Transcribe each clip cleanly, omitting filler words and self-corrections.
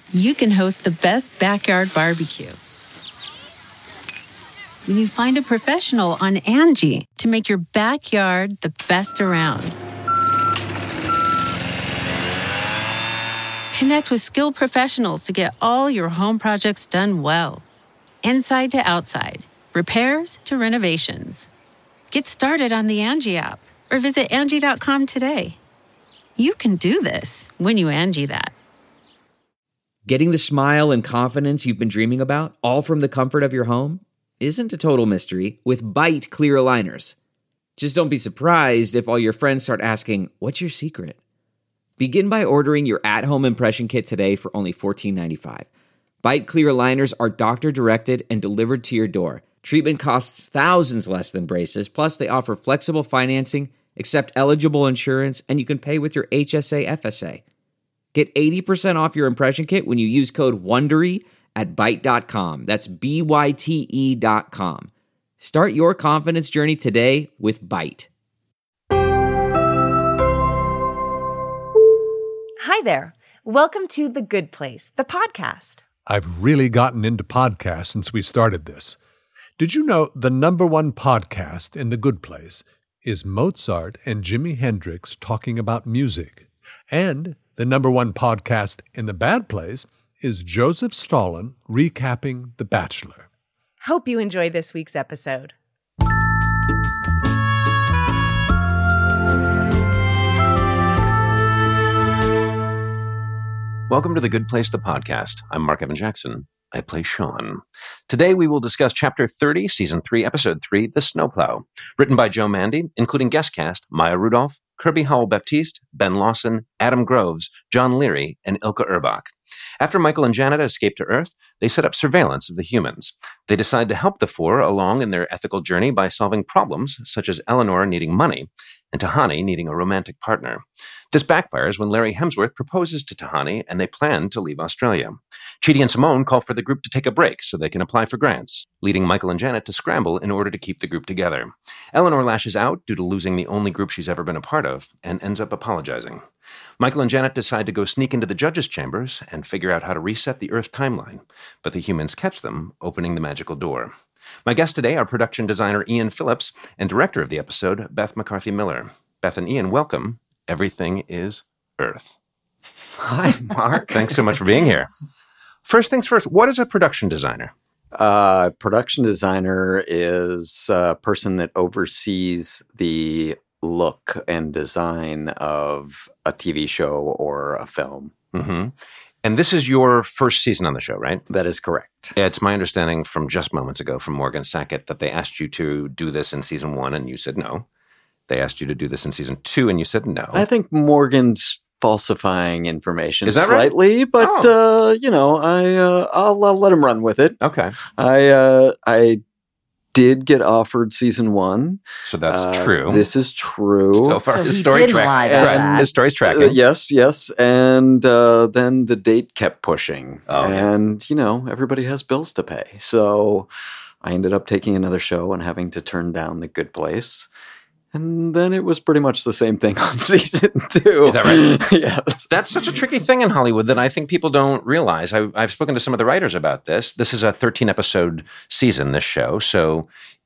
you can host the best backyard barbecue. When you find a professional on Angie to make your backyard the best around. Connect with skilled professionals to get all your home projects done well. Inside to outside, repairs to renovations. Get started on the Angie app or visit Angie.com today. You can do this when you Angie that. Getting the smile and confidence you've been dreaming about, all from the comfort of your home, isn't a total mystery with Byte clear aligners. Just don't be surprised if all your friends start asking, "What's your secret?" Begin by ordering your at-home impression kit today for only $14.95. Byte clear aligners are doctor-directed and delivered to your door. Treatment costs thousands less than braces, plus they offer flexible financing, accept eligible insurance, and you can pay with your HSA FSA. Get 80% off your impression kit when you use code WONDERY at Byte.com. That's BYTE.com. Start your confidence journey today with Byte. Hi there. Welcome to The Good Place, the podcast. I've really gotten into podcasts since we started this. Did you know the number one podcast in The Good Place is Mozart and Jimi Hendrix talking about music? And the number one podcast in The Bad Place is Joseph Stalin recapping The Bachelor. Hope you enjoy this week's episode. Welcome to The Good Place, the podcast. I'm Mark Evan Jackson. I play Sean. Today we will discuss Chapter 30, Season 3, Episode 3, The Snowplow. Written by Joe Mandy, including guest cast Maya Rudolph, Kirby Howell-Baptiste, Ben Lawson, Adam Groves, John Leary, and Ilka Erbach. After Michael and Janet escape to Earth, they set up surveillance of the humans. They decide to help the four along in their ethical journey by solving problems such as Eleanor needing money and Tahani needing a romantic partner. This backfires when Larry Hemsworth proposes to Tahani and they plan to leave Australia. Chidi and Simone call for the group to take a break so they can apply for grants, leading Michael and Janet to scramble in order to keep the group together. Eleanor lashes out due to losing the only group she's ever been a part of and ends up apologizing. Michael and Janet decide to go sneak into the judges' chambers and figure out how to reset the Earth timeline, but the humans catch them, opening the magical door. My guests today are production designer Ian Phillips and director of the episode, Beth McCarthy Miller. Beth and Ian, welcome. Everything is Earth. Hi, Mark. Thanks so much for being here. First things first, what is a production designer? Production designer is a person that oversees the look and design of a TV show or a film. Mm-hmm. And this is your first season on the show, right? That is correct. It's my understanding from just moments ago from Morgan Sackett that they asked you to do this in season 1 and you said no. They asked you to do this in season 2 and you said no. I think Morgan's falsifying information is that slightly, right? But I'll let him run with it. Okay. I did get offered season 1. So that's true. This is true. So far, So his he story didn't track. lie about Right. that. His story's tracking. Yes. And then the date kept pushing. Oh, and, everybody has bills to pay. So I ended up taking another show and having to turn down The Good Place. And then it was pretty much the same thing on season 2. Is that right? Yes. That's such a tricky thing in Hollywood that I think people don't realize. I've spoken to some of the writers about this. This is a 13-episode season, this show. So,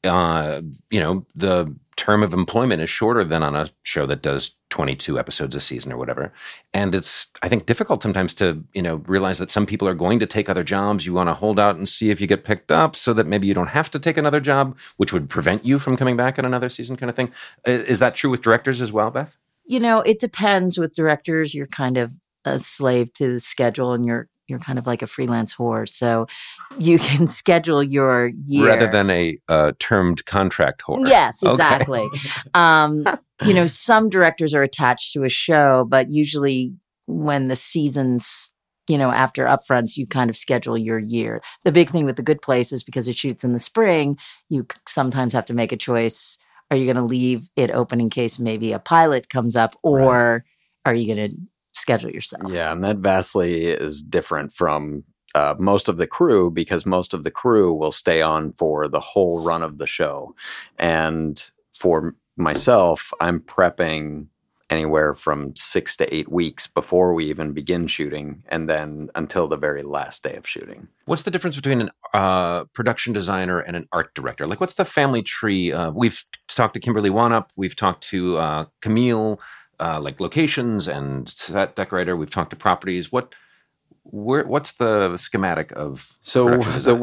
the term of employment is shorter than on a show that does 22 episodes a season or whatever. And it's, I think, difficult sometimes to, realize that some people are going to take other jobs. You want to hold out and see if you get picked up so that maybe you don't have to take another job, which would prevent you from coming back in another season kind of thing. Is that true with directors as well, Beth? It depends with directors. You're kind of a slave to the schedule and you're kind of like a freelance whore. So you can schedule your year. Rather than a termed contract whore. Yes, exactly. Okay. Some directors are attached to a show, but usually when the seasons, after upfronts, you kind of schedule your year. The big thing with The Good Place is because it shoots in the spring, you sometimes have to make a choice. Are you going to leave it open in case maybe a pilot comes up, or are you going to schedule yourself? Yeah, and that vastly is different from most of the crew, because most of the crew will stay on for the whole run of the show. And for myself, I'm prepping anywhere from 6 to 8 weeks before we even begin shooting, and then until the very last day of shooting. What's the difference between a production designer and an art director? Like, what's the family tree? We've talked to Kimberly Wanup. We've talked to Camille, like locations and set decorator. We've talked to properties. What's the schematic of production design?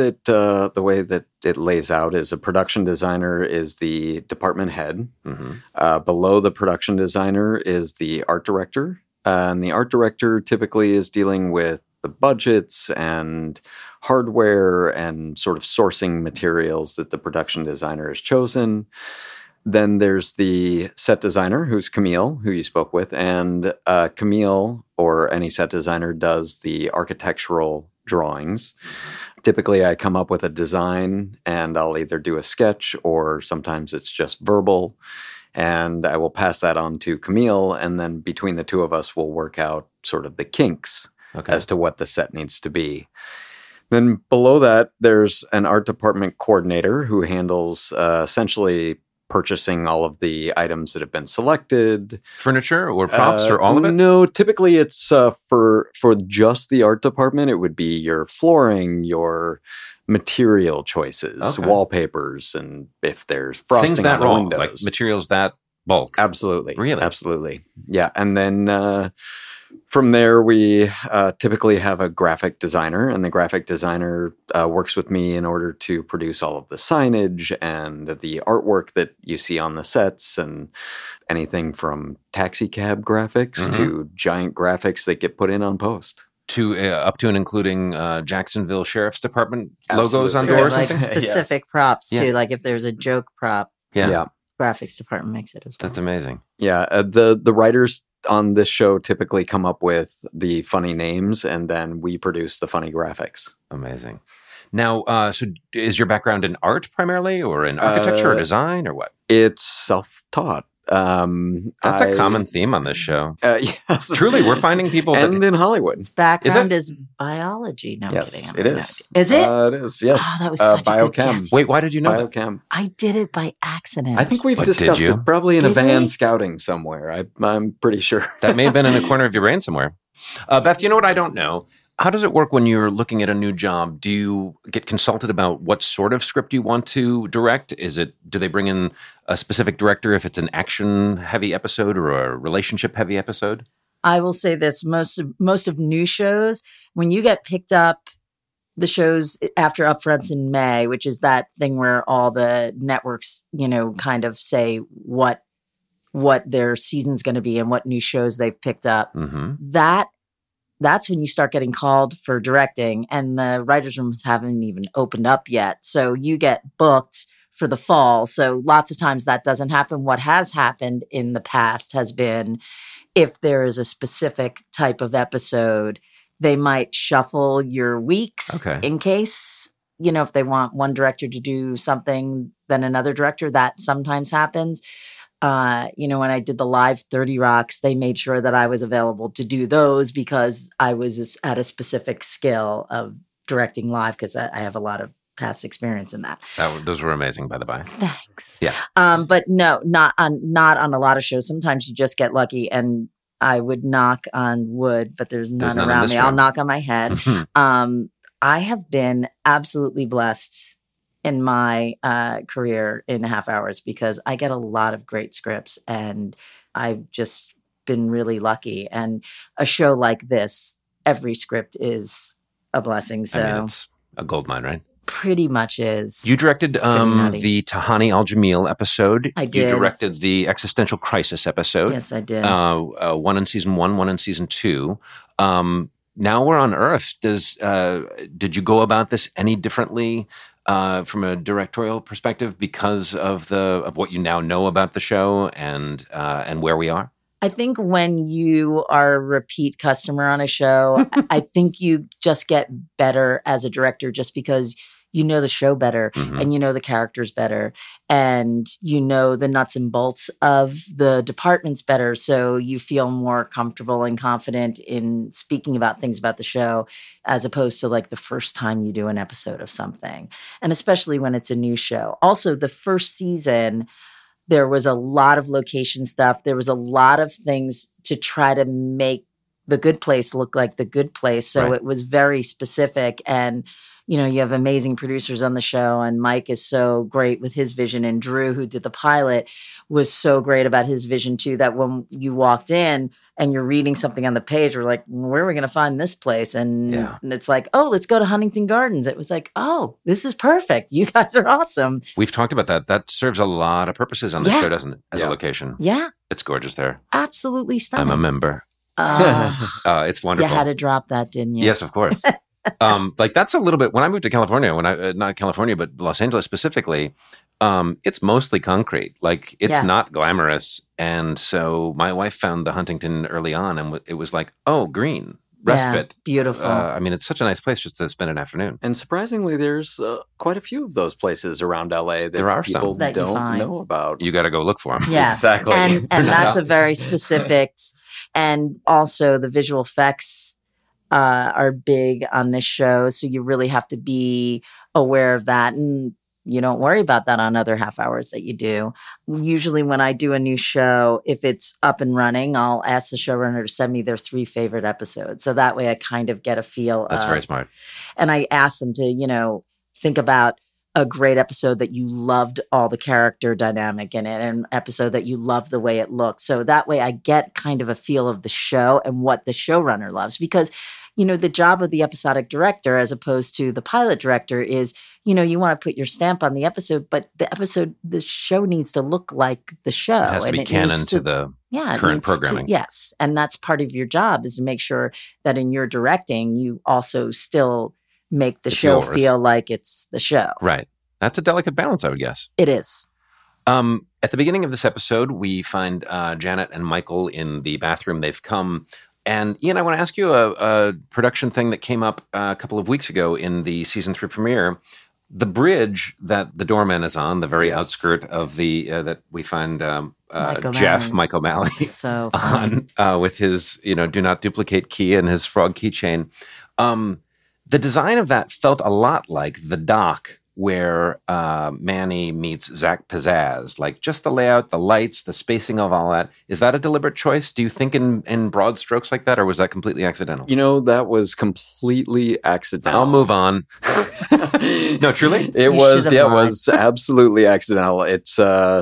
the way that it lays out is a production designer is the department head. Mm-hmm. Below the production designer is the art director. And the art director typically is dealing with the budgets and hardware and sort of sourcing materials that the production designer has chosen. Then there's the set designer, who's Camille, who you spoke with. And Camille, or any set designer, does the architectural drawings. Typically, I come up with a design, and I'll either do a sketch, or sometimes it's just verbal. And I will pass that on to Camille, and then between the two of us, we'll work out sort of the kinks as to what the set needs to be. Then below that, there's an art department coordinator who handles essentially purchasing all of the items that have been selected. Furniture or props or all of it? No, typically it's for just the art department, it would be your flooring, your material choices, wallpapers, and if there's frosting things that on the raw, windows. like materials that bulk. Absolutely. Really? Absolutely. Yeah. And then from there, we typically have a graphic designer, and the graphic designer works with me in order to produce all of the signage and the artwork that you see on the sets, and anything from taxi cab graphics to giant graphics that get put in on post. To up to and including Jacksonville Sheriff's Department logos on Or doors? like and things? specific props too. Yeah. Like if there's a joke prop, Yeah. graphics department makes it as well. That's amazing. Yeah. The writers on this show typically come up with the funny names, and then we produce the funny graphics. Amazing. Now, so is your background in art primarily, or in architecture or design, or what? It's self-taught. That's a common theme on this show. Yes. Truly, we're finding people and in Hollywood. Its background is biology. No, I'm Yes, kidding. it is. Is it? It is, yes. Oh, that was such a good biochem. guess. Wait, why did you know that? Biochem. I did it by accident. I think we've But did discussed you? it probably in a Did van we? scouting somewhere. I'm pretty sure. That may have been in a corner of your brain somewhere. Beth, you know what I don't know? How does it work when you're looking at a new job? Do you get consulted about what sort of script you want to direct? Do they bring in a specific director if it's an action-heavy episode or a relationship-heavy episode? I will say this: most of new shows, when you get picked up, the shows after upfronts in May, which is that thing where all the networks, kind of say what their season's going to be and what new shows they've picked up. Mm-hmm. That's when you start getting called for directing, and the writers' rooms haven't even opened up yet. So you get booked for the fall. So lots of times that doesn't happen. What has happened in the past has been, if there is a specific type of episode, they might shuffle your weeks in case, if they want one director to do something, then another director. That sometimes happens. When I did the live 30 Rocks, they made sure that I was available to do those because I was at a specific skill of directing live, because I have a lot of past experience in that. Those were amazing, by the by. Thanks. Yeah. But no, not on a lot of shows. Sometimes you just get lucky, and I would knock on wood, but there's none around me. I'll knock on my head. I have been absolutely blessed in my career in half hours, because I get a lot of great scripts, and I've just been really lucky. And a show like this, every script is a blessing. So it's a goldmine, right? Pretty much is. You directed the Tahani Al-Jamil episode. I did. You directed the Existential Crisis episode. Yes, I did. One in season 1, one in season 2. Now we're on Earth. Did you go about this any differently from a directorial perspective because of what you now know about the show and where we are? I think when you are a repeat customer on a show, I think you just get better as a director, just because you know the show better, and you know the characters better, and you know the nuts and bolts of the departments better. So you feel more comfortable and confident in speaking about things about the show, as opposed to like the first time you do an episode of something. And especially when it's a new show. Also, the first season, There was a lot of location stuff. There was a lot of things to try to make The Good Place look like The Good Place. So it was very specific. And, you know, you have amazing producers on the show, and Mike is so great with his vision, and Drew, who did the pilot, was so great about his vision too, that when you walked in and you're reading something on the page, we're like, where are we going to find this place? And it's like, oh, let's go to Huntington Gardens. It was like, oh, this is perfect. You guys are awesome. We've talked about that. That serves a lot of purposes on the show, doesn't it? As a location. Yeah. It's gorgeous there. Absolutely stunning. I'm a member. It's wonderful. You had to drop that, didn't you? Yes, of course. Like that's a little bit, when I moved to California, not California, but Los Angeles specifically, it's mostly concrete. Like it's not glamorous. And so my wife found the Huntington early on, and it was like, oh, green, respite. Yeah, beautiful. I mean, it's such a nice place just to spend an afternoon. And surprisingly, there's quite a few of those places around LA that there are people some don't know about. You got to go look for them. Yes, exactly. And that's a very specific, and also the visual effects are big on this show. So you really have to be aware of that. And you don't worry about that on other half hours that you do. Usually when I do a new show, if it's up and running, I'll ask the showrunner to send me their 3 favorite episodes. So that way I kind of get a feel. That's very smart. And I ask them to, you know, think about a great episode that you loved all the character dynamic in it, and an episode that you loved the way it looked. So that way I get kind of a feel of the show and what the showrunner loves. Because, you know, the job of the episodic director as opposed to the pilot director is, you know, you want to put your stamp on the episode, but the show needs to look like the show. It has to be canon to the current programming. Yes. And that's part of your job, is to make sure that in your directing, you also still make the show feel like it's the show. Right. That's a delicate balance, I would guess. It is. At the beginning of this episode, we find Janet and Michael in the bathroom. They've come. And Ian, I want to ask you a production thing that came up a couple of weeks ago in the season 3 premiere. The bridge that the doorman is on, the very outskirt of the that we find Mike O'Malley so on with his do not duplicate key and his frog keychain. The design of that felt a lot like the dock where Manny meets Zach Pizzazz, like just the layout, the lights, the spacing of all that. Is that a deliberate choice? Do you think in broad strokes like that, or was that completely accidental? You know, that was completely accidental. I'll move on. No, truly? It was absolutely accidental. It's,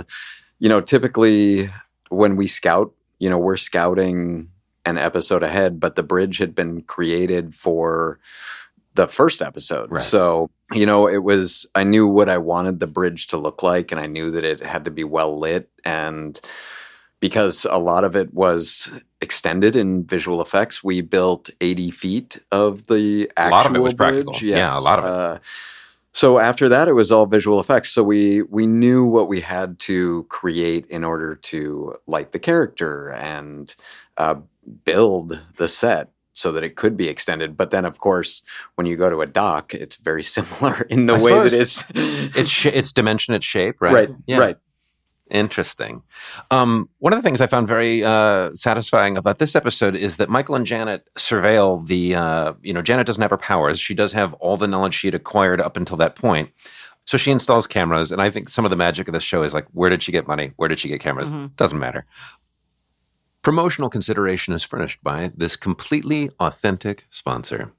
typically when we scout, we're scouting an episode ahead, but the bridge had been created for the first episode. Right. So, I knew what I wanted the bridge to look like, and I knew that it had to be well lit. And because a lot of it was extended in visual effects, we built 80 feet of the actual bridge. A lot of it was bridge. practical. Yes. Yeah, a lot of it. So after that, it was all visual effects. So we knew what we had to create in order to light the character and build the set so that it could be extended. But then, of course, when you go to a dock, it's very similar in the way that it's dimension, it's shape, right? Right, yeah. Right. Interesting. One of the things I found very satisfying about this episode is that Michael and Janet surveil the, Janet doesn't have her powers. She does have all the knowledge she had acquired up until that point. So she installs cameras. And I think some of the magic of this show is like, where did she get money? Where did she get cameras? Mm-hmm. Doesn't matter. Promotional consideration is furnished by this completely authentic sponsor.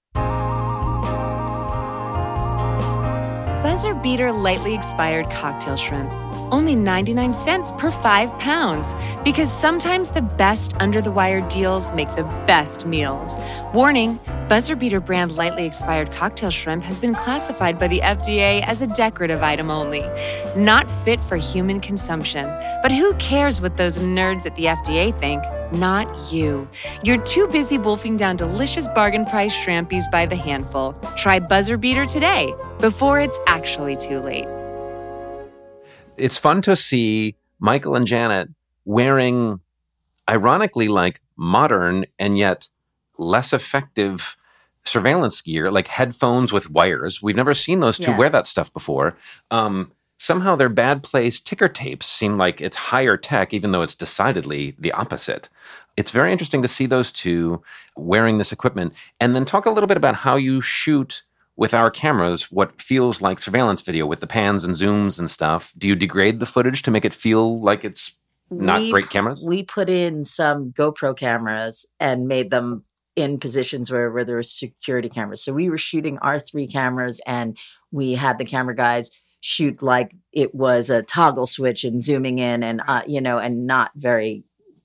Buzzer Beater Lightly Expired Cocktail Shrimp. Only 99 cents per 5 pounds. Because sometimes the best under-the-wire deals make the best meals. Warning, Buzzer Beater brand lightly expired cocktail shrimp has been classified by the FDA as a decorative item only. Not fit for human consumption. But who cares what those nerds at the FDA think? Not you. You're too busy wolfing down delicious bargain price shrimpies by the handful. Try Buzzer Beater today, before it's actually too late. It's fun to see Michael and Janet wearing, ironically, like modern and yet less effective surveillance gear, like headphones with wires. We've never seen those two wear that stuff before. Somehow their bad place ticker tapes seem like it's higher tech, even though it's decidedly the opposite. It's very interesting to see those two wearing this equipment. And then talk a little bit about how you shoot with our cameras what feels like surveillance video with the pans and zooms and stuff. Do you degrade the footage to make it feel like it's not great cameras? We put in some GoPro cameras and made them in positions where there were security cameras. So we were shooting our 3 cameras, and we had the camera guys shoot like it was a toggle switch and zooming in and, and not very,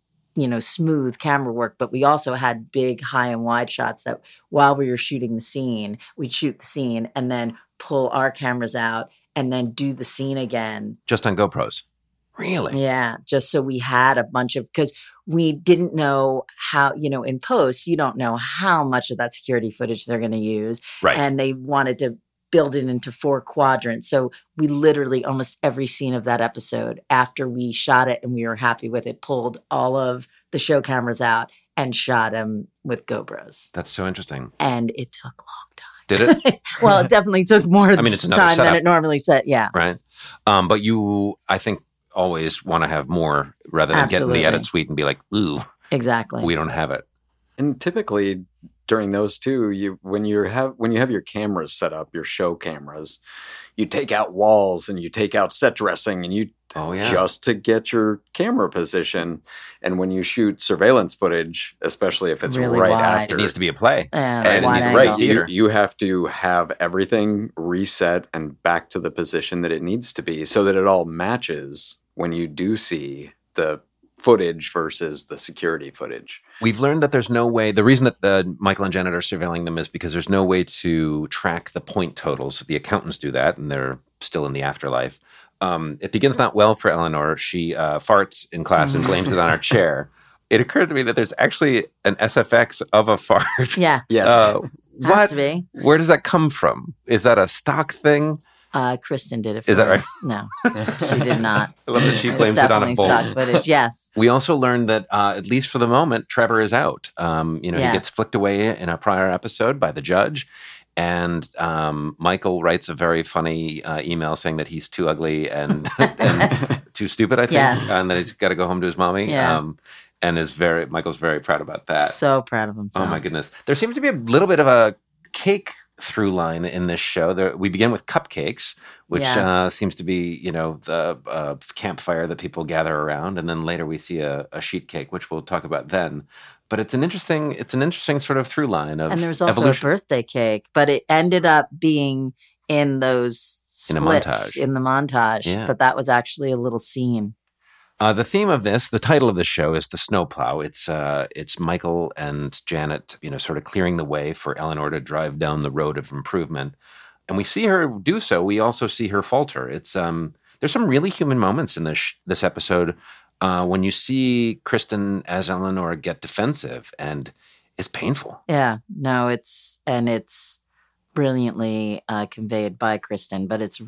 smooth camera work. But we also had big high and wide shots that while we were shooting the scene, we'd shoot the scene and then pull our cameras out and then do the scene again. Just on GoPros? Really? Yeah. Just so we had a bunch of, because we didn't know how, in post, you don't know how much of that security footage they're going to use. Right. And they wanted to build it into 4 quadrants. So we literally almost every scene of that episode, after we shot it and we were happy with it, pulled all of the show cameras out and shot them with GoPros. That's so interesting. And it took a long time. Did it? Well, it definitely took more it's another time setup. than it normally set. Yeah. Right. But you, I think, always want to have more rather than get in the edit suite and be like, ooh, exactly, we don't have it. And typically during those two, when you have your cameras set up, your show cameras, you take out walls and you take out set dressing and you just to get your camera position. And when you shoot surveillance footage, especially if it's really right wide. after, it needs to be a play. And wide it's angle. you have to have everything reset and back to the position that it needs to be so that it all matches when you do see the footage versus the security footage. We've learned that there's no way, the reason that Michael and Janet are surveilling them is because there's no way to track the point totals. The accountants do that, and they're still in the afterlife. It begins not well for Eleanor. She farts in class and blames it on her chair. It occurred to me that there's actually an SFX of a fart. Yeah. Yes. Has to be. Where does that come from? Is that a stock thing? Kristen did it for Is that us. No, she did not. I love that she blames it on a bowl. Stock footage, yes. We also learned that, at least for the moment, Trevor is out. He gets flicked away in a prior episode by the judge. And Michael writes a very funny email saying that he's too ugly and too stupid, I think, and that he's got to go home to his mommy. Yeah. And Michael's very proud about that. So proud of himself. Oh, my goodness. There seems to be a little bit of a cake through line in this show. We begin with cupcakes, which seems to be, the campfire that people gather around, and then later we see a sheet cake, which we'll talk about then. But it's an interesting sort of through line of and there was also evolution. a birthday cake, but it ended up being in those splits in the montage. Yeah. But that was actually a little scene. The theme of the title of the show is The Snowplow. It's Michael and Janet, sort of clearing the way for Eleanor to drive down the road of improvement. And we see her do so. We also see her falter. It's there's some really human moments in this episode when you see Kristen as Eleanor get defensive, and it's painful. Yeah, no, it's brilliantly conveyed by Kristen, but it's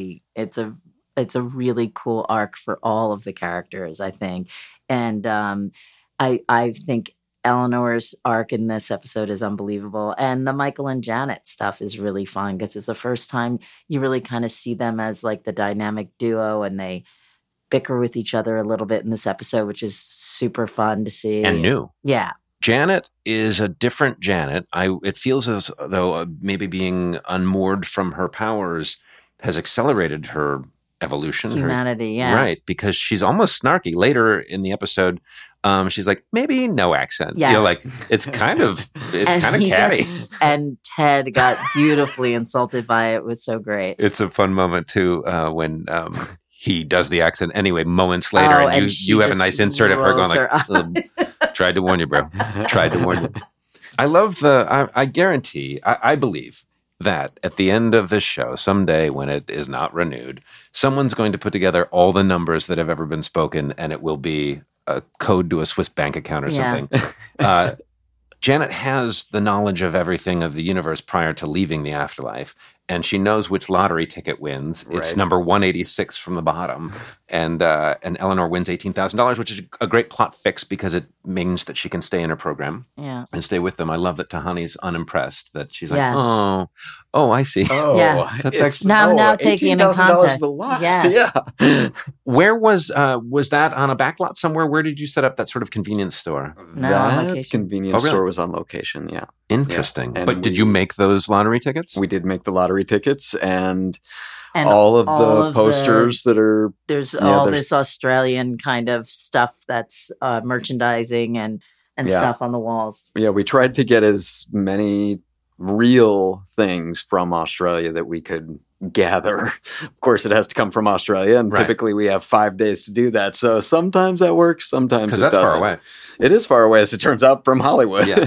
a really cool arc for all of the characters, I think. And I think Eleanor's arc in this episode is unbelievable. And the Michael and Janet stuff is really fun because it's the first time you really kind of see them as like the dynamic duo, and they bicker with each other a little bit in this episode, which is super fun to see. And new. Yeah. Janet is a different Janet. It feels as though maybe being unmoored from her powers has accelerated her evolution. Humanity, yeah. Right, because she's almost snarky. Later in the episode, she's like, maybe no accent. Yeah. It's kind of catty. And Ted got beautifully insulted by it. It was so great. It's a fun moment, too, when he does the accent anyway, moments later, and you have a nice insert of her going like, tried to warn you, bro. Tried to warn you. I love I guarantee, I believe, that at the end of this show, someday when it is not renewed, someone's going to put together all the numbers that have ever been spoken, and it will be a code to a Swiss bank account or something. Janet has the knowledge of everything of the universe prior to leaving the afterlife, and she knows which lottery ticket wins. It's Right. number 186 from the bottom, and Eleanor wins $18,000, which is a great plot fix because it means that she can stay in her program Yeah. and stay with them. I love that Tahani's unimpressed, that she's like, Yes. oh, I see. Oh, Yeah. That's it's- Now taking it in $18,000 context. is a lot. Yes. Yeah. Where was that on a backlot somewhere? Where did you set up that sort of convenience store? No, on That location. convenience Oh, really? store was on location, yeah. Interesting. Yeah. But did you make those lottery tickets? We did make the lottery tickets and all of the posters that are... There's this Australian kind of stuff that's merchandising and stuff on the walls. Yeah, we tried to get as many real things from Australia that we could gather. Of course, it has to come from Australia, and typically we have 5 days to do that. So sometimes that works, sometimes it doesn't. Because that's far away. It is far away, as it turns out, from Hollywood. Yeah.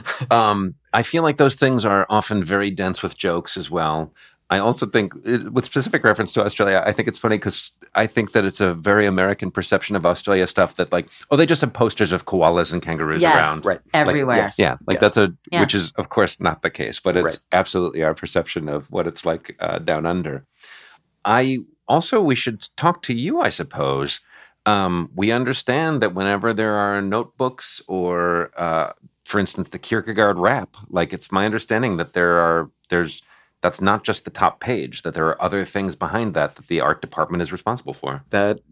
I feel like those things are often very dense with jokes as well. I also think, with specific reference to Australia, I think it's funny because I think that it's a very American perception of Australia stuff that like, oh, they just have posters of koalas and kangaroos around. Right. Everywhere. That's which is, of course, not the case, but it's absolutely our perception of what it's like down under. We should talk to you, I suppose. We understand that whenever there are notebooks or, for instance, the Kierkegaard rap, like it's my understanding that that's not just the top page, that there are other things behind that the art department is responsible for.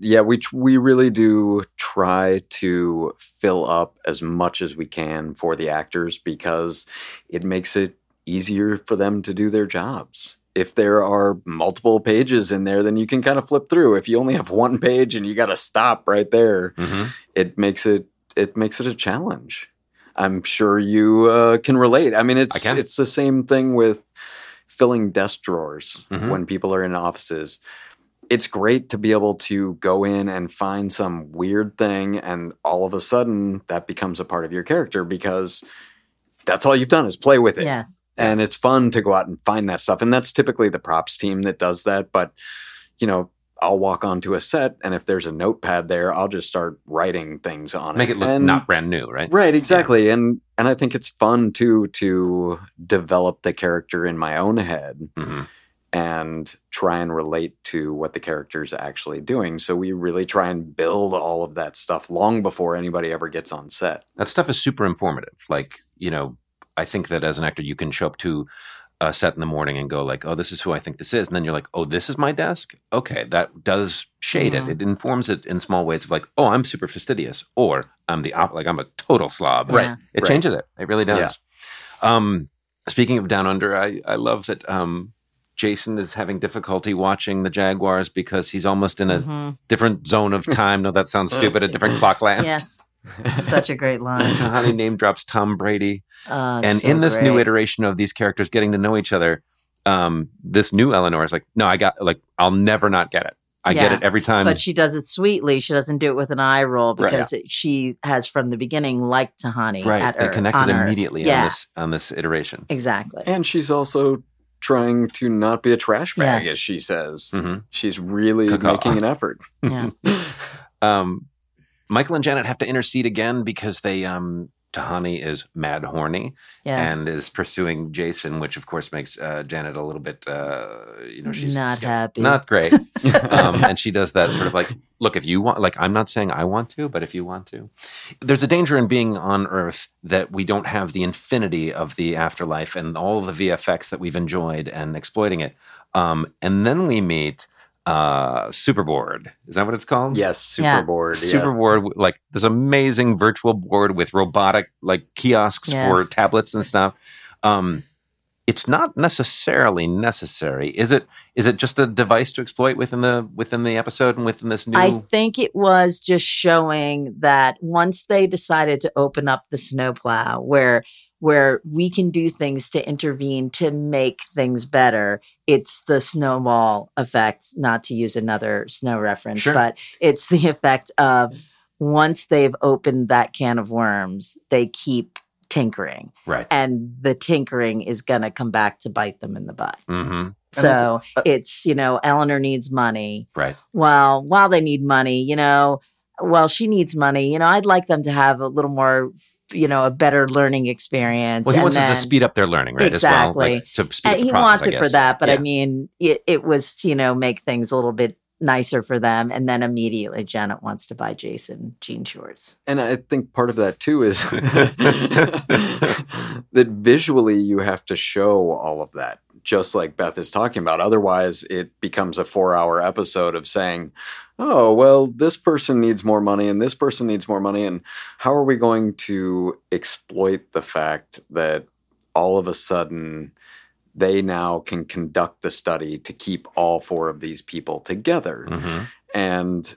We really do try to fill up as much as we can for the actors because it makes it easier for them to do their jobs. If there are multiple pages in there, then you can kind of flip through. If you only have one page and you got to stop right there, it makes it a challenge. I'm sure you can relate. I mean, it's the same thing with filling desk drawers when people are in offices. It's great to be able to go in and find some weird thing, and all of a sudden that becomes a part of your character because that's all you've done is play with it. Yes. And it's fun to go out and find that stuff. And that's typically the props team that does that. But, I'll walk onto a set, and if there's a notepad there, I'll just start writing things on it. Make it look not brand new, right? Right, exactly. Yeah. And I think it's fun, too, to develop the character in my own head and try and relate to what the character's actually doing. So we really try and build all of that stuff long before anybody ever gets on set. That stuff is super informative. Like, I think that as an actor, you can show up to a set in the morning and go like, oh, this is who I think this is. And then you're like, oh, this is my desk? Okay, that does shade it. It informs it in small ways of like, oh, I'm super fastidious. Or I'm I'm a total slob. Right. It changes it. It really does. Yeah. Speaking of Down Under, I love that Jason is having difficulty watching the Jaguars because he's almost in a different zone of time. No, that sounds stupid. A different clock land. Yes. Such a great line. Tahani name drops Tom Brady. And in this new iteration of these characters getting to know each other, this new Eleanor is like, no, I'll never not get it. I get it every time. But she does it sweetly. She doesn't do it with an eye roll because she has from the beginning liked Tahani. Right. They connected immediately on this iteration. Exactly. And she's also trying to not be a trash bag, as she says. She's really making an effort. Yeah. Michael and Janet have to intercede again because Tahani is mad horny and is pursuing Jason, which of course makes Janet a little bit, she's not happy, not great. And she does that sort of like, look, if you want, like, I'm not saying I want to, but if you want to, there's a danger in being on Earth that we don't have the infinity of the afterlife and all the VFX that we've enjoyed and exploiting it. And then we meet Superboard. Is that what it's called? Yes, Superboard. Superboard, like this amazing virtual board with robotic like kiosks for tablets and stuff. It's not necessarily necessary. Is it just a device to exploit within the episode and within this new? I think it was just showing that once they decided to open up the snowplow, where we can do things to intervene to make things better. It's the snowball effect, not to use another snow reference, but it's the effect of once they've opened that can of worms, they keep tinkering. Right. And the tinkering is going to come back to bite them in the butt. So it's, Eleanor needs money. Right. Well, while they need money, she needs money. I'd like them to have a little more a better learning experience. Well, he wants it to speed up their learning, right? Exactly. As well, to speed up the he process, wants it for that, but I mean, it was, make things a little bit nicer for them. And then immediately Janet wants to buy Jason jean shorts. And I think part of that too is that visually you have to show all of that, just like Beth is talking about. Otherwise, it becomes a 4-hour episode of saying, oh, well, this person needs more money and this person needs more money. And how are we going to exploit the fact that all of a sudden they now can conduct the study to keep all 4 of these people together. Mm-hmm. And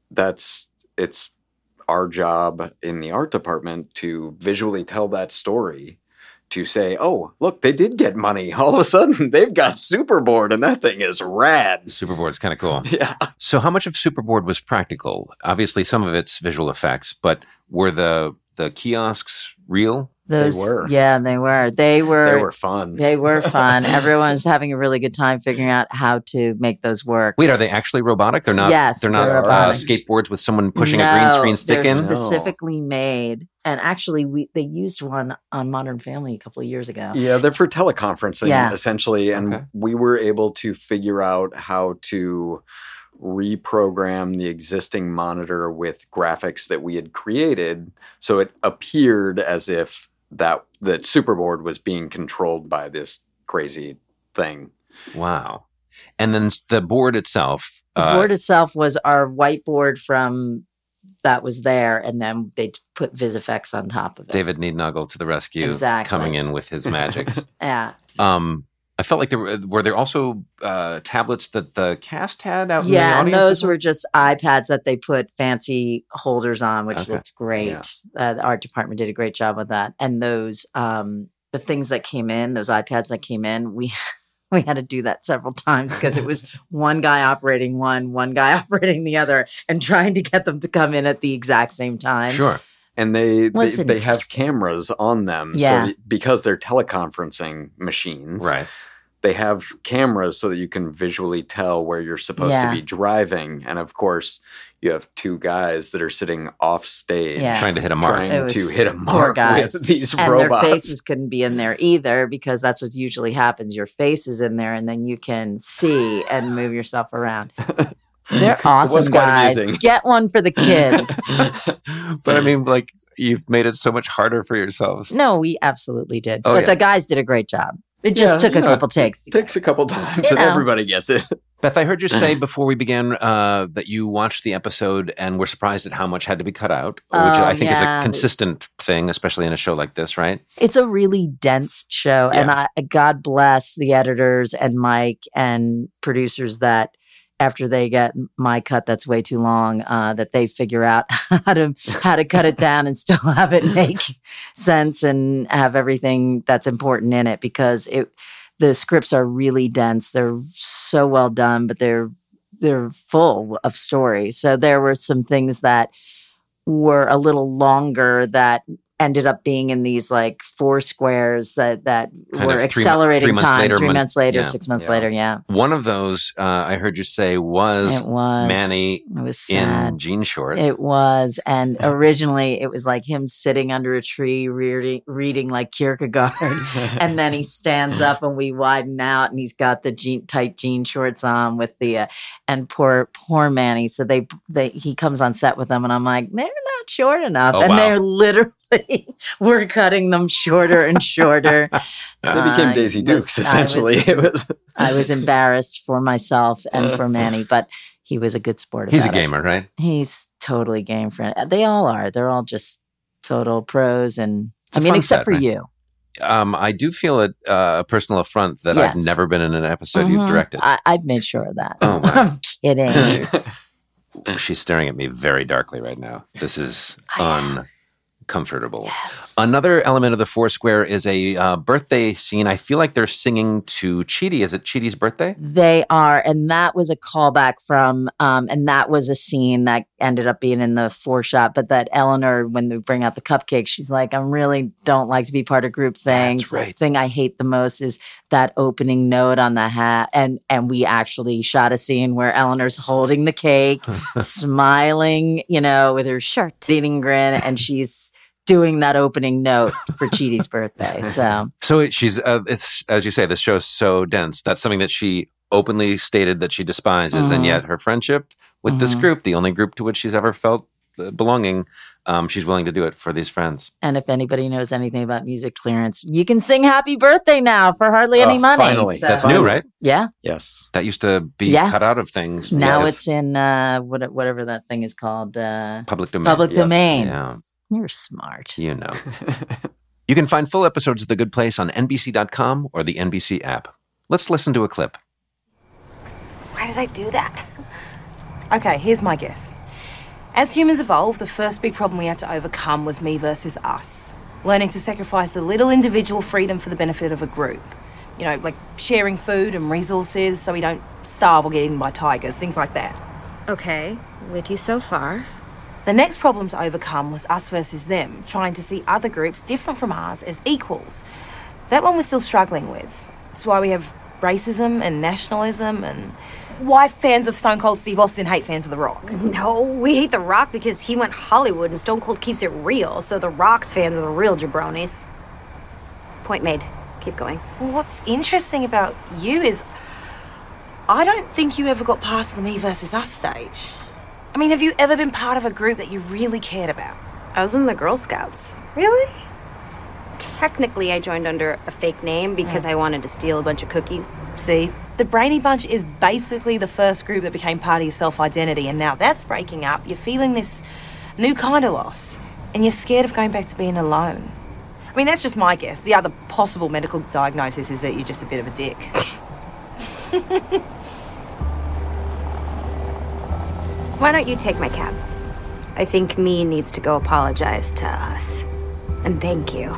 it's our job in the art department to visually tell that story, to say, oh, look, they did get money. All of a sudden, they've got Superboard, and that thing is rad. Superboard's kind of cool. Yeah. So how much of Superboard was practical? Obviously, some of it's visual effects, but were the kiosks real? Those, They were. Yeah, they were. They They were fun. They were fun. Everyone was having a really good time figuring out how to make those work. Wait, are they actually robotic? They're not. Yes, they're not they're robotic. skateboards with someone pushing a green screen stick they're in. specifically made. And actually, they used one on Modern Family a couple of years ago. Yeah, they're for teleconferencing, Yeah. essentially. And Okay. we were able to figure out how to reprogram the existing monitor with graphics that we had created, so it appeared as if that Superboard was being controlled by this crazy thing. Wow. And then the board itself. The board itself was our whiteboard from that was there, and then they put VisFX on top of it. David Neednuggle to the rescue, Exactly. coming in with his magics. Yeah. I felt like were there also tablets that the cast had out in the Yeah, and audience? those were just iPads that they put fancy holders on, which Okay. looked great. Yeah. The art department did a great job with that. And those, the things that came in, those iPads that came in, we had to do that several times because it was one guy operating one guy operating the other, and trying to get them to come in at the exact same time. Sure. And they Wasn't have interesting. cameras on them. Yeah. So because they're teleconferencing machines, Right. they have cameras so that you can visually tell where you're supposed Yeah. to be driving. And of course, you have 2 guys that are sitting off stage Yeah. Trying to hit a mark. trying It was to hit a poor mark guys. with these And robots. their faces couldn't be in there either, because that's what usually happens. Your face is in there, and then you can see and move yourself around. They're It was awesome quite guys. amusing. Get one for the kids. But I mean, like, you've made it so much harder for yourselves. No, we absolutely did. Oh, But yeah. the guys did a great job. It just Yeah, took you a know, couple takes. It takes a couple times You and know. everybody gets it. Beth, I heard you say before we began that you watched the episode and were surprised at how much had to be cut out, which I think is yeah, a consistent thing, especially in a show like this, right? It's a really dense show. And God bless the editors and Mike and producers that after they get my cut that's way too long, that they figure out how to cut it down and still have it make sense and have everything that's important in it, because the scripts are really dense. They're so well done, but they're full of story. So there were some things that were a little longer that ended up being in these like 4 squares that Kind were of accelerating 3 months time. later, 3 months later, yeah. 6 months Yeah. later. Yeah. One of those, I heard you say, was It was. Manny It was sad. in jean shorts. It was. And originally it was like him sitting under a tree reading like Kierkegaard. And then he stands up and we widen out and he's got the tight jean shorts on with the, and poor Manny. So he comes on set with them and I'm like, they're not short enough. Oh, and wow. they're literally, we're cutting them shorter and shorter. They became Daisy Dukes, essentially. I was embarrassed for myself and for Manny, but he was a good sport about He's a it. gamer, right? He's totally game for it. They all are. They're all just total pros. And It's a I mean, fun except set, for right? you. I do feel a personal affront that Yes. I've never been in an episode you've Mhm. directed. I've made sure of that. Oh, wow. I'm kidding. She's staring at me very darkly right now. This is uncomfortable. Yes. Another element of the Foursquare is a birthday scene. I feel like they're singing to Chidi. Is it Chidi's birthday? They are. And that was a callback from, and that was a scene that ended up being in the 4 shot. But that Eleanor, when they bring out the cupcake, she's like, I really don't like to be part of group things. That's right. The thing I hate the most is that opening note on the hat. And we actually shot a scene where Eleanor's holding the cake, smiling, with her shirt, eating grin, and she's doing that opening note for Chidi's birthday. So She's, it's, as you say, this show is so dense. That's something that she openly stated that she despises. And yet her friendship with this group, the only group to which she's ever felt belonging, she's willing to do it for these friends. And if anybody knows anything about music clearance, you can sing happy birthday now for hardly any money. finally. So- That's new, right? Yeah. Yes. That used to be Yeah. cut out of things. Now Yes. it's in whatever that thing is called. Public domain. Public Yes. domain. Yeah. You're smart. You know. You can find full episodes of The Good Place on NBC.com or the NBC app. Let's listen to a clip. Why did I do that? Okay, here's my guess. As humans evolved, the first big problem we had to overcome was me versus us. Learning to sacrifice a little individual freedom for the benefit of a group. You know, like sharing food and resources so we don't starve or get eaten by tigers, things like that. Okay, with you so far. The next problem to overcome was us versus them, trying to see other groups different from ours as equals. That one we're still struggling with. That's why we have racism and nationalism and why fans of Stone Cold Steve Austin hate fans of The Rock. No, we hate The Rock because he went Hollywood and Stone Cold keeps it real, so The Rock's fans are the real jabronis. Point made. Keep going. Well, what's interesting about you is I don't think you ever got past the me versus us stage. I mean, have you ever been part of a group that you really cared about? I was in the Girl Scouts. Really? Technically, I joined under a fake name because I wanted to steal a bunch of cookies. See, the Brainy Bunch is basically the first group that became part of your self-identity, and now that's breaking up. You're feeling this new kind of loss, and you're scared of going back to being alone. I mean, that's just my guess. The other possible medical diagnosis is that you're just a bit of a dick. Why don't you take my cab? I think me needs to go apologize to us. And thank you.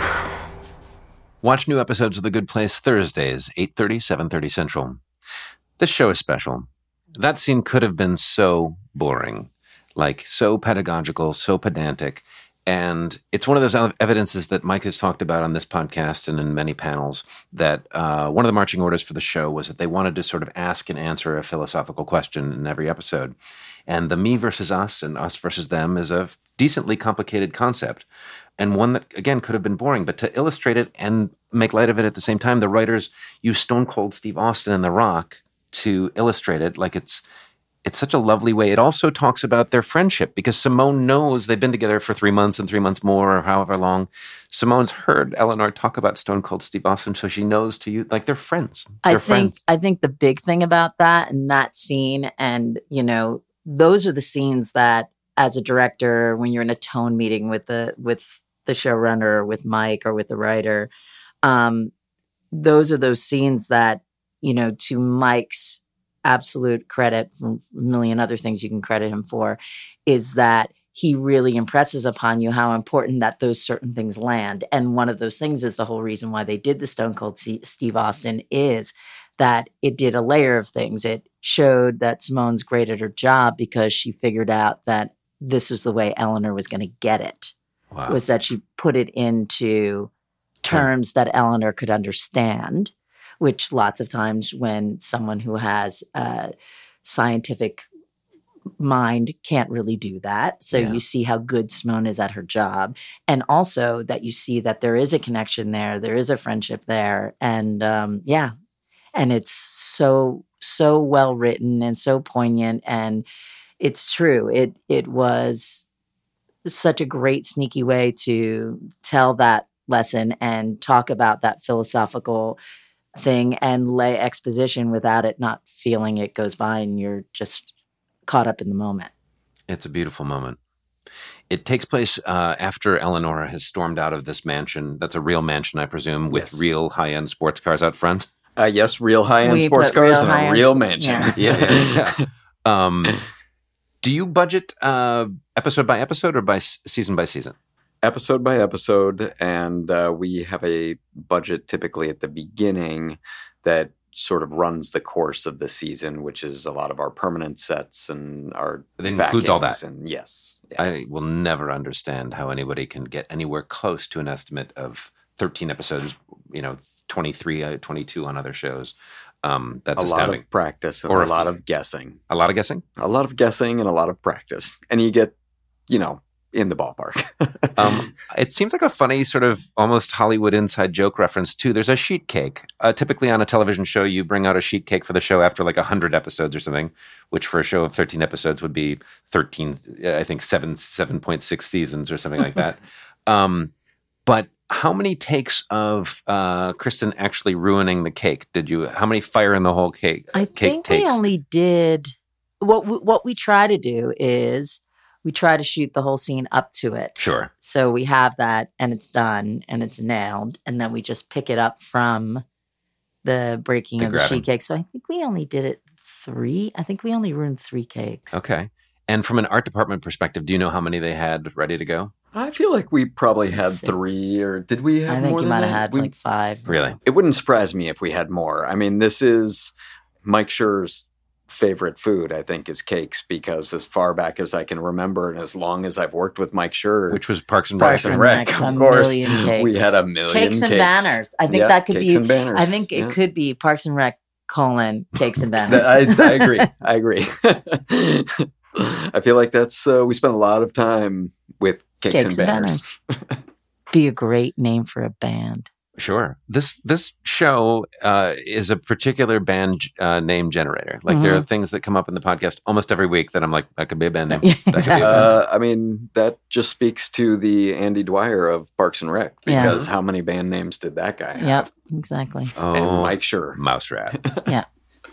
Watch new episodes of The Good Place Thursdays, 8:30, 7:30 Central. This show is special. That scene could have been so boring, like so pedagogical, so pedantic. And it's one of those evidences that Mike has talked about on this podcast and in many panels, that one of the marching orders for the show was that they wanted to sort of ask and answer a philosophical question in every episode. And the me versus us and us versus them is a decently complicated concept, and one that, again, could have been boring. But to illustrate it and make light of it at the same time, the writers use Stone Cold Steve Austin and The Rock to illustrate it like it's such a lovely way. It also talks about their friendship because Simone knows they've been together for 3 months and 3 months more or however long. Simone's heard Eleanor talk about Stone Cold Steve Austin, so she knows to you, like they're friends. I think the big thing about that and that scene, and, you know, those are the scenes that as a director, when you're in a tone meeting with the showrunner, with Mike or with the writer, those are those scenes that, you know, to Mike's absolute credit, from a million other things you can credit him for, is that he really impresses upon you how important that those certain things land. And one of those things is the whole reason why they did the Stone Cold Steve Austin is that it did a layer of things. It showed that Simone's great at her job because she figured out that this was the way Eleanor was going to get it. Wow. Was that she put it into terms that Eleanor could understand, which lots of times when someone who has a scientific mind can't really do that. So you see how good Simone is at her job. And also that you see that there is a connection there is a friendship there. And and it's so well written and so poignant. And it's true. It was such a great sneaky way to tell that lesson and talk about that philosophical thing and lay exposition without it not feeling it goes by and you're just caught up in the moment. It's a beautiful moment. It takes place after Eleanor has stormed out of this mansion. That's a real mansion, I presume, with real high-end sports cars out front. Yes, real high-end sports cars and a real mansion. Yes. Yeah. Do you budget episode by episode or by season? Episode by episode, and we have a budget typically at the beginning that sort of runs the course of the season, which is a lot of our permanent sets and our it includes all that. And yes. Yeah. I will never understand how anybody can get anywhere close to an estimate of 13 episodes, 23, 22 on other shows. That's astounding. A lot of practice and a lot of guessing. A lot of guessing? A lot of guessing and a lot of practice. And you get, in the ballpark. It seems like a funny sort of almost Hollywood inside joke reference too. There's a sheet cake. Typically on a television show, you bring out a sheet cake for the show after like 100 episodes or something, which for a show of 13 episodes would be 7.6 seasons or something like that. But how many takes of Kristen actually ruining the cake how many fire in the whole cake? I think we only did, what we try to do is we try to shoot the whole scene up to it. Sure. So we have that and it's done and it's nailed. And then we just pick it up from the breaking of the sheet cake. So I think we only did it 3. I think we only ruined 3 cakes. Okay. And from an art department perspective, do you know how many they had ready to go? I feel like we probably had 6. 3, or did we have more? I think you might have had We- like 5. Really? It wouldn't surprise me if we had more. I mean, this is Mike Schur's favorite food, I think, is cakes, because as far back as I can remember and as long as I've worked with Mike Schur, Which was Parks and Rec. Parks and Rec, a of course, million cakes. we had a million Cakes and banners. I think that could cakes be. and banners. I think it could be Parks and Rec : Cakes and Banners. I agree. I agree. I feel like that's we spent a lot of time with cakes and banners. Be a great name for a band. Sure. This show is a particular band name generator. Like there are things that come up in the podcast almost every week that I'm like, that could be a band name. Yeah, That could be a exactly. band. I mean, that just speaks to the Andy Dwyer of Parks and Rec, because how many band names did that guy have? Yep, exactly. And Mike Schur. Mouse Rat. Yeah.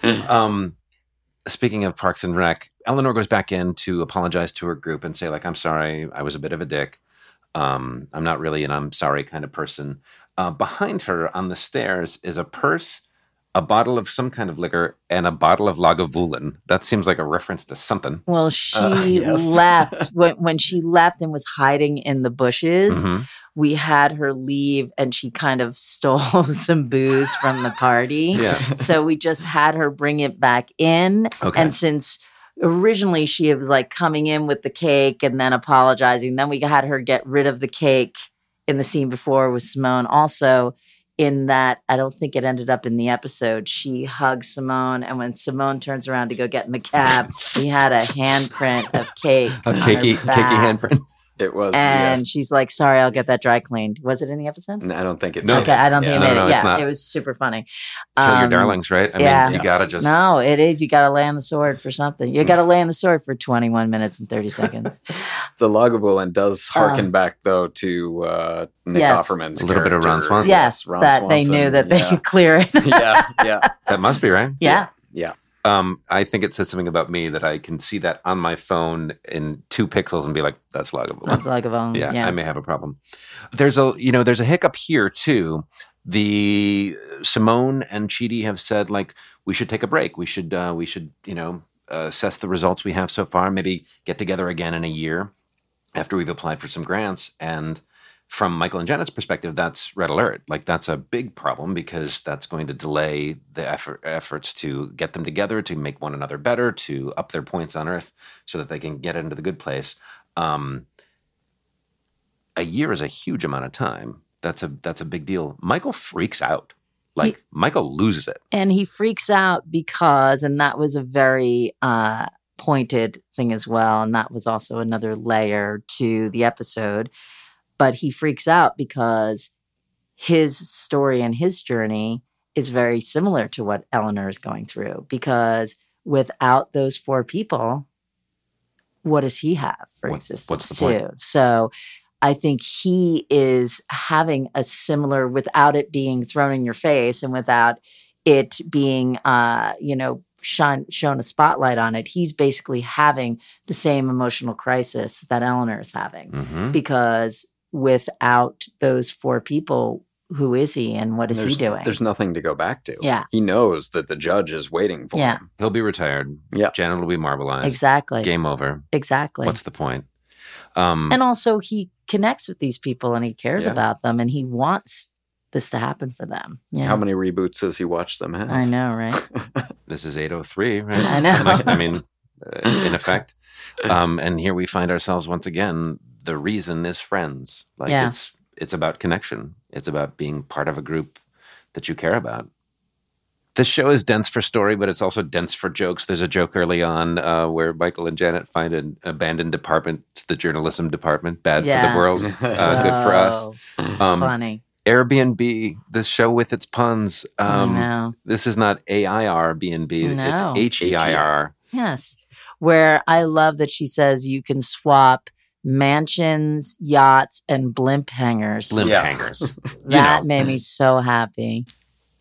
Speaking of Parks and Rec, Eleanor goes back in to apologize to her group and say, like, I'm sorry, I was a bit of a dick. I'm not really an I'm sorry kind of person. Behind her on the stairs is a purse, a bottle of some kind of liquor, and a bottle of Lagavulin. That seems like a reference to something. Well, she left when she left and was hiding in the bushes. Mm-hmm. We had her leave, and she kind of stole some booze from the party. Yeah. So we just had her bring it back in. Okay. And since originally she was like coming in with the cake and then apologizing, then we had her get rid of the cake in the scene before with Simone. Also, in that, I don't think it ended up in the episode, she hugs Simone, and when Simone turns around to go get in the cab, we had a handprint of cake. A on her cakey back. handprint. It was. And yes. she's like, sorry, I'll get that dry cleaned. Was it in the episode? I don't think it No. made Okay, it. I don't think it made no, it. it's Yeah, not. it was super funny. Kill your darlings, right? I yeah. mean, you gotta just... No, it is. You got to lay on the sword for something. You got to lay on the sword for 21 minutes and 30 seconds. The Lagavulin does harken back, though, to Nick Yes. Offerman's A little bit of Ron character. Swanson. Yes, Ron that they Swanson, knew that they yeah. could clear it. yeah. That must be right. Yeah. Yeah. I think it says something about me that I can see that on my phone in 2 pixels and be like, that's Lagavulin. That's like a bone. Yeah, I may have a problem. There's a hiccup here too. The Simone and Chidi have said, like, we should take a break. We should assess the results we have so far. Maybe get together again in a year after we've applied for some grants. And from Michael and Janet's perspective, that's red alert. Like, that's a big problem, because that's going to delay the efforts to get them together, to make one another better, to up their points on Earth so that they can get into the good place. A year is a huge amount of time. That's a big deal. Michael freaks out. Michael loses it. And he freaks out because, and that was a very pointed thing as well, and that was also another layer to the episode. But he freaks out because his story and his journey is very similar to what Eleanor is going through. Because without those 4 people, what does he have for existence what's the too? point? So I think he is having a similar, without it being thrown in your face and without it being, shown a spotlight on it, he's basically having the same emotional crisis that Eleanor is having. Mm-hmm. Because without those 4 people, who is he and what is he doing? There's nothing to go back to. Yeah. He knows that the judge is waiting for him. He'll be retired. Yeah. Janet will be marbleized. Exactly. Game over. Exactly. What's the point? And also, he connects with these people and he cares Yeah. about them and he wants this to happen for them. Yeah. How many reboots has he watched them have? I know, right? This is 803, right? I know. In effect. And here we find ourselves once again. The reason is friends. It's about connection. It's about being part of a group that you care about. This show is dense for story, but it's also dense for jokes. There's a joke early on where Michael and Janet find an abandoned department, the journalism department. Bad for the world, good for us. Funny. Airbnb, this show with its puns. I know. This is not AIRBNB. No. It's HEIR. Yes. Where I love that she says you can swap mansions, yachts, and blimp hangers. Blimp hangers. That made me so happy.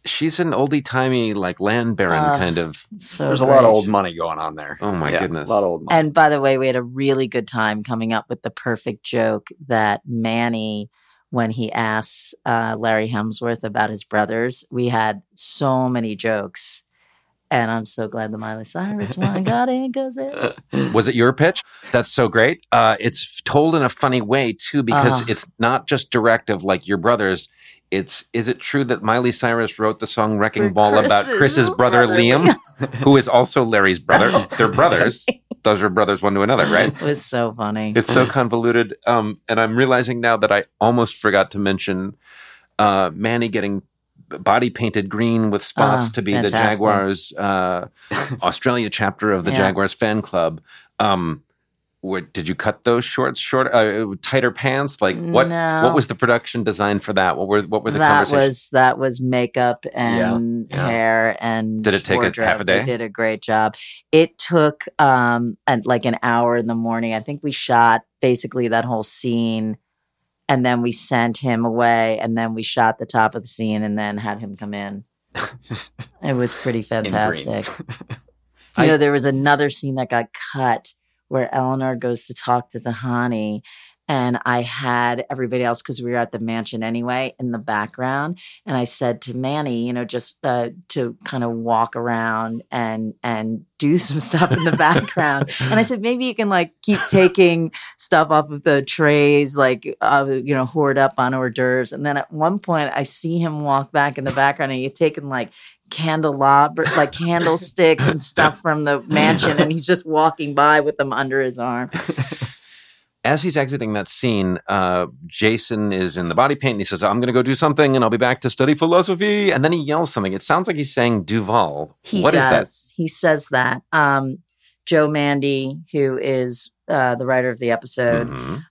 She's an oldie-timey, like, land baron kind of. So There's a lot of old money going on there. Oh, my goodness. A lot of old money. And by the way, we had a really good time coming up with the perfect joke that Manny, when he asks Larry Hemsworth about his brothers, we had so many jokes. And I'm so glad the Miley Cyrus one got in because it... Was it your pitch? That's so great. It's told in a funny way, too, because it's not just direct of, like, your brothers. Is it true that Miley Cyrus wrote the song Wrecking Ball about Chris's brother Liam, who is also Larry's brother? They're brothers. Those are brothers one to another, right? It was so funny. It's so convoluted. And I'm realizing now that I almost forgot to mention Manny getting body painted green with spots to be fantastic. the Jaguars Australia chapter of the Jaguars fan club. Did you cut those shorts short, tighter pants? Like what? No. What was the production design for that? What were the conversations? That was makeup and hair and did it take wardrobe. half a day? They did a great job. It took like an hour in the morning. I think we shot basically that whole scene, and then we sent him away, and then we shot the top of the scene, and then had him come in. It was pretty fantastic. There was another scene that got cut where Eleanor goes to talk to Tahani, and I had everybody else, because we were at the mansion anyway, in the background. And I said to Manny, just to kind of walk around and do some stuff in the background. And I said, maybe you can like keep taking stuff off of the trays, like, hoard up on hors d'oeuvres. And then at one point I see him walk back in the background, and he's taking like candlesticks and stuff from the mansion, and he's just walking by with them under his arm. As he's exiting that scene, Jason is in the body paint, and he says, I'm going to go do something, and I'll be back to study philosophy. And then he yells something. It sounds like he's saying Duval. What is that? He says that. Joe Mandy, who is the writer of the episode,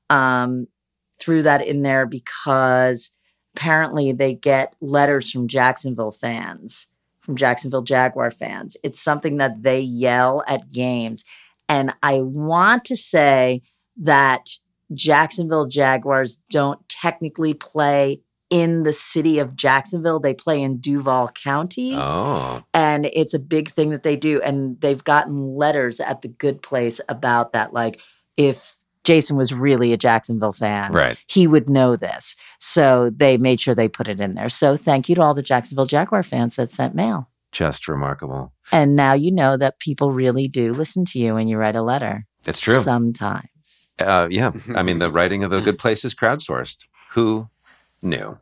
threw that in there because apparently they get letters from Jacksonville fans, from Jacksonville Jaguar fans. It's something that they yell at games. And I want to say that Jacksonville Jaguars don't technically play in the city of Jacksonville. They play in Duval County. Oh. And it's a big thing that they do. And they've gotten letters at the Good Place about that. Like, if Jason was really a Jacksonville fan, right, he would know this. So they made sure they put it in there. So thank you to all the Jacksonville Jaguar fans that sent mail. Just remarkable. And now you know that people really do listen to you when you write a letter. It's true. Sometimes. Yeah. I mean, the writing of The Good Place is crowdsourced. Who knew?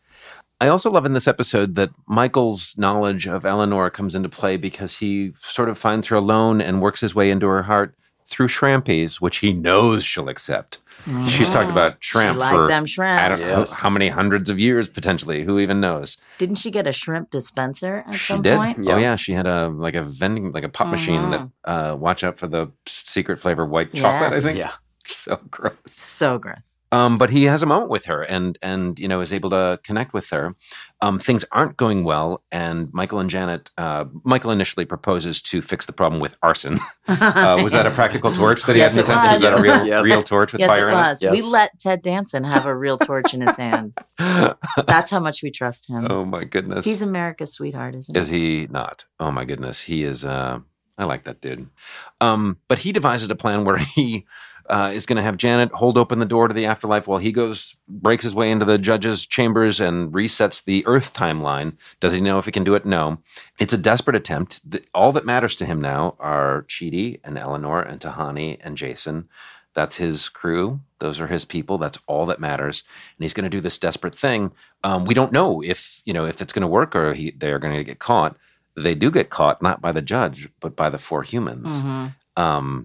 I also love in this episode that Michael's knowledge of Eleanor comes into play because he sort of finds her alone and works his way into her heart through shrimpies, which he knows she'll accept. Mm-hmm. She's talked about shrimp for them shrimps. I don't know how many hundreds of years, potentially. Who even knows? Didn't she get a shrimp dispenser at some did. point? Oh, yeah. She had a pop machine that, watch out for the secret flavor white chocolate, I think. Yeah. So gross. So gross. But he has a moment with her and is able to connect with her. Things aren't going well, and Michael and Janet. Michael initially proposes to fix the problem with arson. Was that a practical torch that he had in his hand? Was that a real torch with fire in it? Yes, it was. We let Ted Danson have a real torch in his hand. That's how much we trust him. Oh my goodness, he's America's sweetheart, isn't he? Is he not? Oh my goodness, he is. I like that dude. But he devises a plan where he is going to have Janet hold open the door to the afterlife while he breaks his way into the judge's chambers and resets the Earth timeline. Does he know if he can do it? No. It's a desperate attempt. All that matters to him now are Chidi and Eleanor and Tahani and Jason. That's his crew. Those are his people. That's all that matters. And he's going to do this desperate thing. We don't know if it's going to work or they're going to get caught. They do get caught, not by the judge, but by the four humans. Mm-hmm.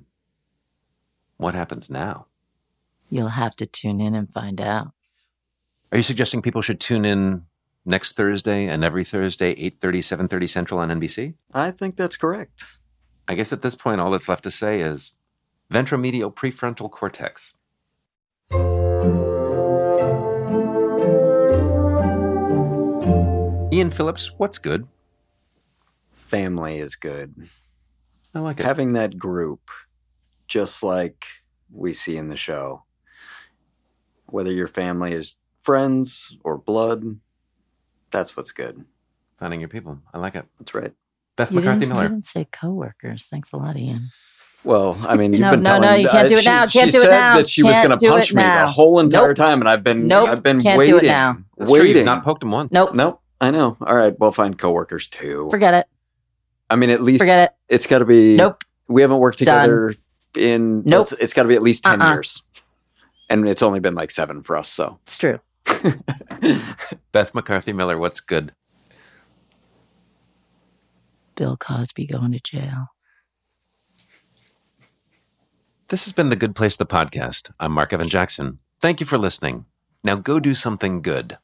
What happens now? You'll have to tune in and find out. Are you suggesting people should tune in next Thursday and every Thursday, 8:30, 7:30 Central on NBC? I think that's correct. I guess at this point, all that's left to say is ventromedial prefrontal cortex. Ian Phillips, what's good? Family is good. I like it. Having that group, just like we see in the show. Whether your family is friends or blood, that's what's good. Finding your people. I like it. That's right. Beth You McCarthy didn't, Miller. You didn't say coworkers. Thanks a lot, Ian. Well, I mean, you've No, been no, telling no, you can't do it now. Can't she do it said now. that she was Can't going to do punch it me now. the whole entire Nope. time, and I've been Nope. waiting. Can't do it now. That's true. Waiting. You've not poked him once. Nope. I know. All right, we'll find coworkers too. Forget it. I mean, at least Forget it. It's got to be. Nope. We haven't worked together in. Nope. It's got to be at least 10 years, and it's only been like 7 for us. So It's true. Beth McCarthy Miller, what's good? Bill Cosby going to jail. This has been The Good Place, the podcast. I'm Mark Evan Jackson. Thank you for listening. Now go do something good.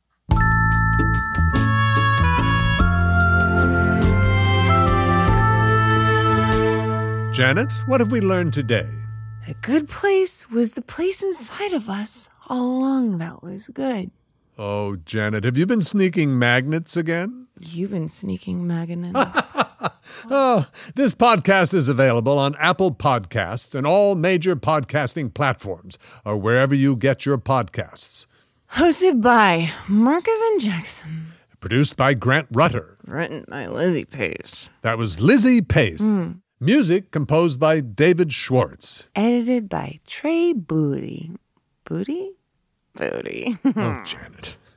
Janet, what have we learned today? The good place was the place inside of us all along that was good. Oh, Janet, have you been sneaking magnets again? You've been sneaking magnets. Oh, this podcast is available on Apple Podcasts and all major podcasting platforms, or wherever you get your podcasts. Hosted by Mark Evan Jackson. Produced by Grant Rutter. Written by Lizzie Pace. That was Lizzie Pace. Music composed by David Schwartz. Edited by Trey Booty. Booty? Booty. Oh, Janet.